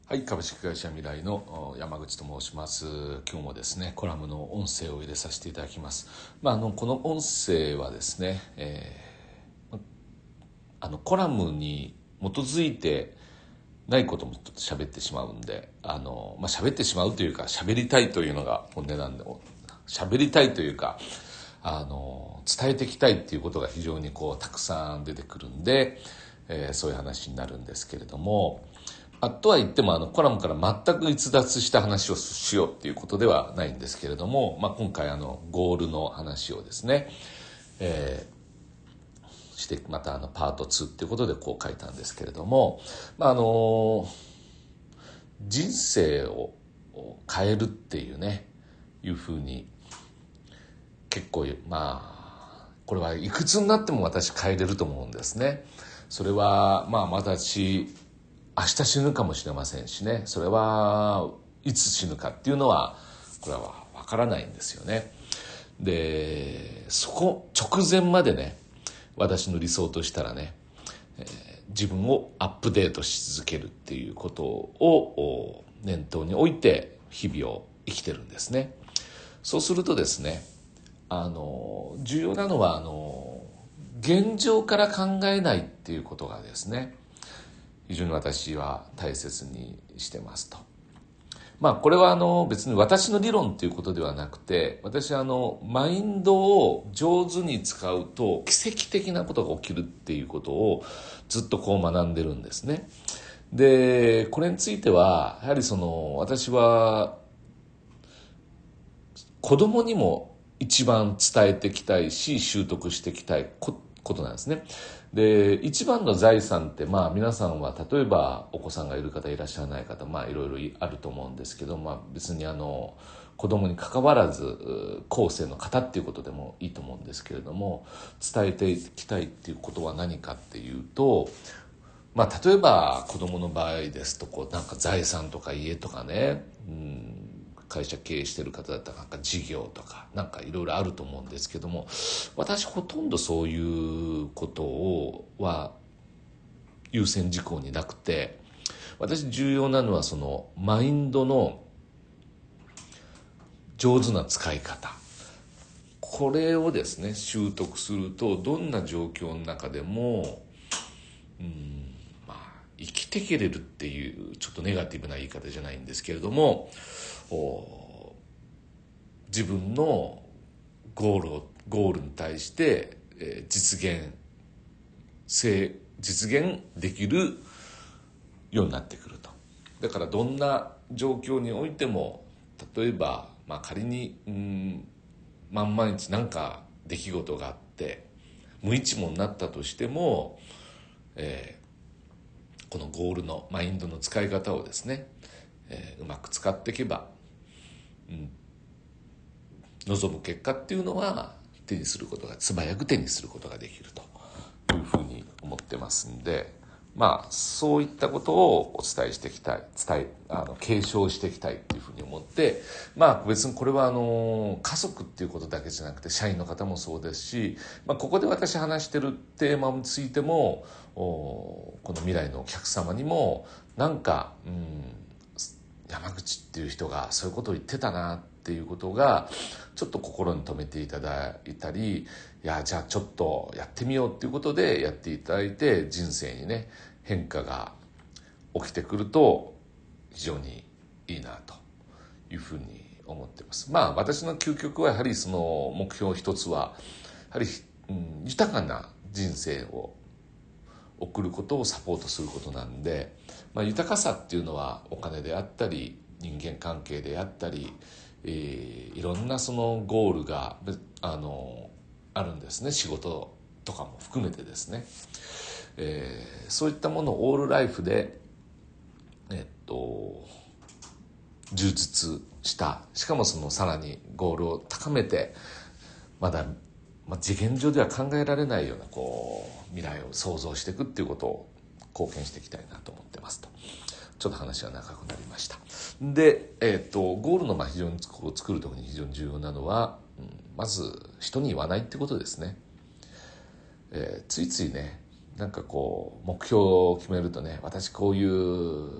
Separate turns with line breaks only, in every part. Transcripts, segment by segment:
はい、株式会社未来の山口と申します。今日もですね、コラムの音声を入れさせていただきます。この音声はですね、コラムに基づいてないこともちょっと喋ってしまうんで、喋ってしまうというか、喋りたいというのが本音なんで、喋りたいというか、伝えていきたいっていうことが非常にたくさん出てくるんで、そういう話になるんですけれども、とは言ってもコラムから全く逸脱した話をしようっていうことではないんですけれども、今回ゴールの話をですね、してまたパート2っていうことでこう書いたんですけれども、人生を変えるっていうね、いうふうに結構これはいくつになっても私変えれると思うんですね。それは私明日死ぬかもしれませんしね、それはいつ死ぬかっていうのはこれは分からないんですよね。でそこ直前までね、私の理想としたらね、自分をアップデートし続けるっていうことを念頭に置いて日々を生きてるんですね。そうするとですね、重要なのは現状から考えないっていうことがですね、非常に私は大切にしてますと。これは別に私の理論ということではなくて、私はマインドを上手に使うと奇跡的なことが起きるっていうことをずっと学んでるんですね。でこれについてはやはり私は子供にも一番伝えていきたいし習得していきたいことなんですね。で一番の財産って皆さんは例えばお子さんがいる方いらっしゃらない方いろいろあると思うんですけど、別に子供に関わらず後世の方っていうことでもいいと思うんですけれども、伝えていきたいっていうことは何かっていうと、例えば子供の場合ですとなんか財産とか家とかね、会社経営してる方だったらなんか事業とかなんかいろいろあると思うんですけども、私ほとんどそういうことは優先事項になくて、私重要なのはそのマインドの上手な使い方、これをですね習得するとどんな状況の中でも生きていけれるっていうちょっとネガティブな言い方じゃないんですけれども、自分のゴールに対して、実現できるようになってくると。だからどんな状況においても、例えば、仮に万万一なんか出来事があって無一文になったとしても、このゴールのマインドの使い方をですね、うまく使っていけば、望む結果っていうのは素早く手にすることができるというふうに思ってますんで、そういったことをお伝えしていきたい、継承していきたいというふうに思って、別にこれは家族っていうことだけじゃなくて社員の方もそうですし、ここで私話してるテーマについてもこの未来のお客様にもなんか、山口っていう人がそういうことを言ってたなっていうことがちょっと心に留めていただいたり、じゃあちょっとやってみようっていうことでやっていただいて、人生にね変化が起きてくると非常にいいなというふうに思ってます。私の究極はやはりその目標一つはやはり、豊かな人生を送ることをサポートすることなんで、豊かさっていうのはお金であったり人間関係であったり、いろんなそのゴールがあるんですね。仕事とかも含めてですね、そういったものをオールライフで充実した、しかもそのさらにゴールを高めて、まだ次元上では考えられないような未来を想像していくっていうことを貢献していきたいなと思ってますと。ちょっと話が長くなりました。で、ゴールの非常に作る時に非常に重要なのは、まず人に言わないってことですね。ついついね、なんか目標を決めるとね、私こういう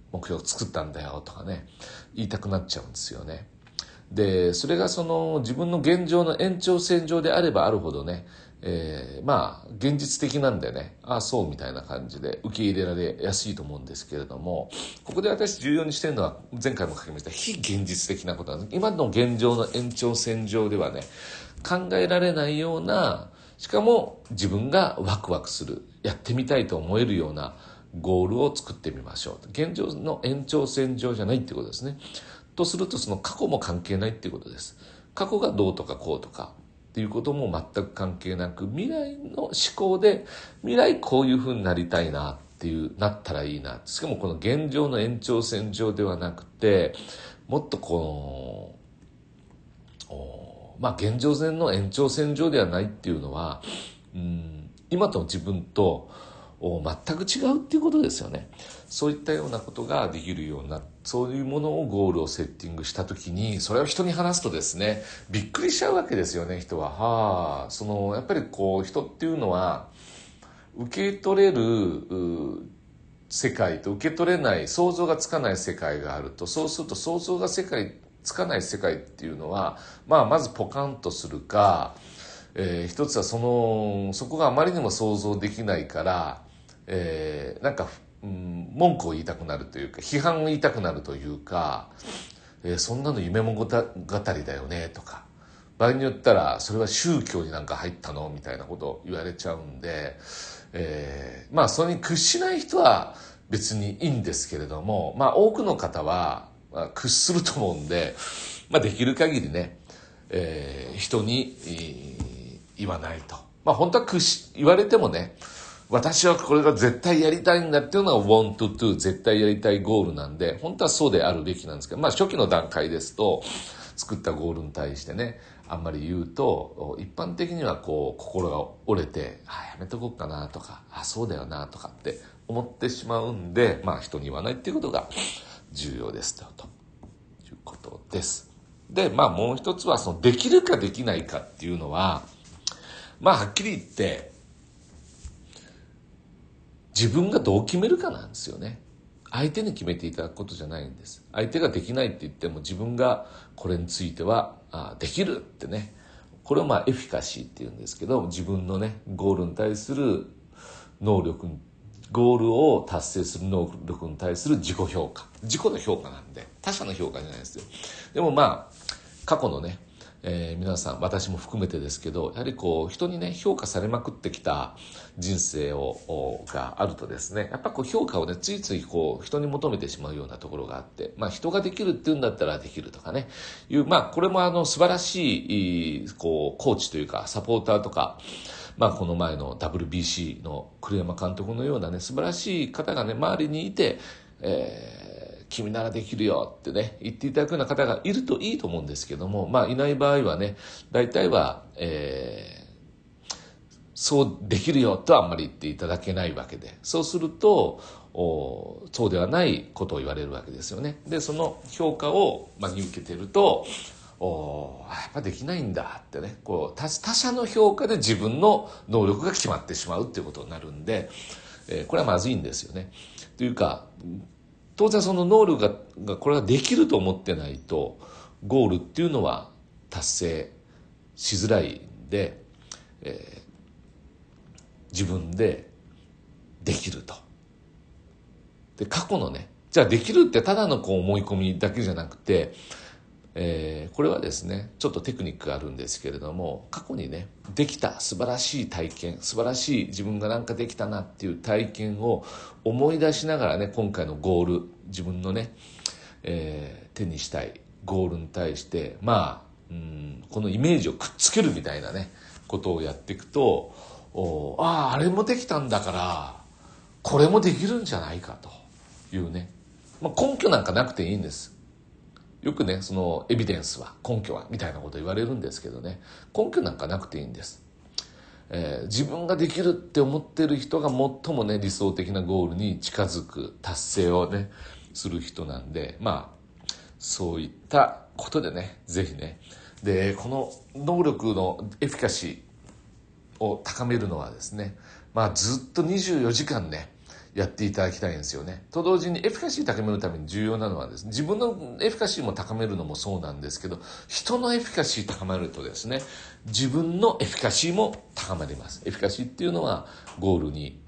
目標を作ったんだよとかね、言いたくなっちゃうんですよね。で、それがその自分の現状の延長線上であればあるほどね、まあ現実的なんでね、ああそうみたいな感じで受け入れられやすいと思うんですけれども、ここで私重要にしてるのは前回も書きました非現実的なことなんです。今の現状の延長線上ではね、考えられないような、しかも自分がワクワクする、やってみたいと思えるようなゴールを作ってみましょう。現状の延長線上じゃないっていうことですね。とするとその過去も関係ないっていうことです。過去がどうとかこうとかっていうことも全く関係なく、未来の思考で未来こういうふうになりたいなっていう、なったらいいな。しかもこの現状の延長線上ではなくて、もっとこの、まあ現状線の延長線上ではないっていうのは、今と自分と全く違うっていうことですよね。そういったようなことができるような、そういうものをゴールをセッティングしたときに、それを人に話すとですね、びっくりしちゃうわけですよね、人は。やっぱりこう人っていうのは受け取れる世界と受け取れない、想像がつかない世界があると、そうすると想像がつかない世界っていうのは、まずポカンとするか、一つはそこがあまりにも想像できないから、なんか、文句を言いたくなるというか、批判を言いたくなるというか、そんなの夢物語だよねとか、場合によったらそれは宗教になんか入ったのみたいなことを言われちゃうんで、それに屈しない人は別にいいんですけれども、多くの方は、屈すると思うんで、できる限りね、人に、言わないと。本当は言われてもね、私はこれが絶対やりたいんだっていうのが want to do 絶対やりたいゴールなんで、本当はそうであるべきなんですけど、初期の段階ですと作ったゴールに対してね、あんまり言うと一般的にはこう心が折れて、やめとこうかなとか、そうだよなとかって思ってしまうんで、人に言わないっていうことが重要ですということです。で、もう一つはそのできるかできないかっていうのは、はっきり言って自分がどう決めるかなんですよね。相手に決めていただくことじゃないんです。相手ができないって言っても自分がこれについてはできるってね。これをエフィカシーって言うんですけど、自分のね、ゴールに対する能力、ゴールを達成する能力に対する自己評価。自己の評価なんで、他者の評価じゃないですよ。でも過去のね、皆さん、私も含めてですけど、やはりこう人にね評価されまくってきた人生があるとですね、やっぱこう評価をねついついこう人に求めてしまうようなところがあって、人ができるっていうんだったらできるとかねいう、これも素晴らしいこうコーチというかサポーターとか、この前の WBC の栗山監督のようなね素晴らしい方がね周りにいて、君ならできるよってね言っていただくような方がいるといいと思うんですけども、いない場合はね大体は、そうできるよとはあんまり言っていただけないわけで、そうするとそうではないことを言われるわけですよね。でその評価を真に受けてるとやっぱできないんだってね、こう他者の評価で自分の能力が決まってしまうっていうことになるんで、これはまずいんですよね。というか当然その能力がこれができると思ってないとゴールっていうのは達成しづらいんで、自分でできると。で過去のね、じゃあできるってただのこう思い込みだけじゃなくて、これはですねちょっとテクニックがあるんですけれども、過去にねできた素晴らしい体験、素晴らしい自分がなんかできたなっていう体験を思い出しながらね、今回のゴール、自分のね、手にしたいゴールに対してこのイメージをくっつけるみたいなねことをやっていくと、あれもできたんだからこれもできるんじゃないかというね、根拠なんかなくていいんです。よくねそのエビデンスは根拠はみたいなこと言われるんですけどね、根拠なんかなくていいんです。自分ができるって思ってる人が最もね理想的なゴールに近づく達成をねする人なんで、そういったことでねぜひね、でこの能力のエフィカシーを高めるのはですね、ずっと24時間ねやっていただきたいんですよね。と同時にエフィカシー高めるために重要なのはですね、自分のエフィカシーも高めるのもそうなんですけど、人のエフィカシー高めるとですね、自分のエフィカシーも高まります。エフィカシーっていうのはゴールに、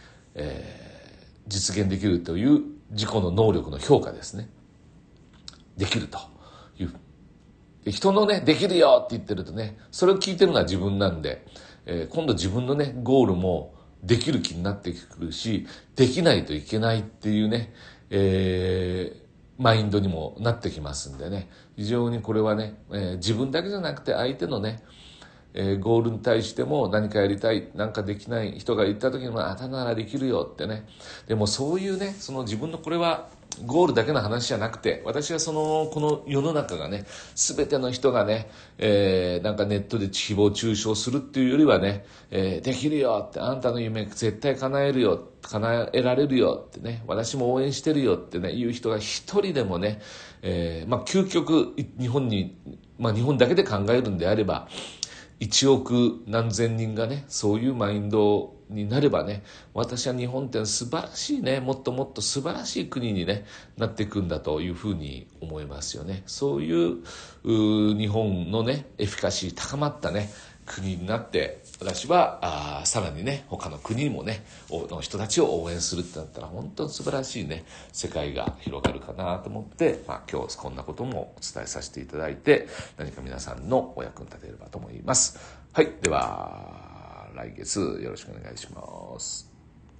実現できるという自己の能力の評価ですね。できるという。人のね、できるよって言ってるとね、それを聞いてるのは自分なんで、今度自分のね、ゴールもできる気になってくるし、できないといけないっていうね、マインドにもなってきますんでね、非常にこれはね、自分だけじゃなくて相手のね、ゴールに対しても何かやりたい、なんかできない人が言った時にも、あたならできるよってね。でもそういうね、その自分のこれはゴールだけの話じゃなくて、私はこの世の中がね、すべての人がね、なんかネットで誹謗中傷するっていうよりはね、できるよって、あんたの夢絶対叶えるよ、叶えられるよってね、私も応援してるよってね、言う人が一人でもね、究極日本だけで考えるんであれば、1億何千人がね、そういうマインドになればね、私は日本って素晴らしいね、もっともっと素晴らしい国にね、なっていくんだというふうに思いますよね。そういう日本のね、エフィカシー高まったね、国になって、私はさらにね、他の国にもね、の人たちを応援するってなったら、本当に素晴らしいね、世界が広がるかなと思って、今日こんなこともお伝えさせていただいて、何か皆さんのお役に立てればと思います。はい、では来月よろしくお願いします。